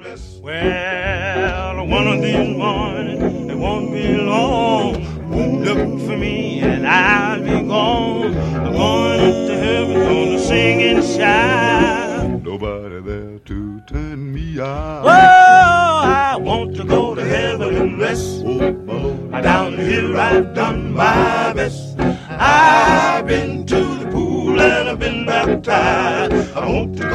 Well, one of these mornings, it won't be long. Look for me and I'll be gone. I'm going up to heaven, gonna sing and shout. Nobody there to turn me out. Oh, I want to go to heaven and rest. Down here I've done my best. I've been to the pool and I've been baptized. I want to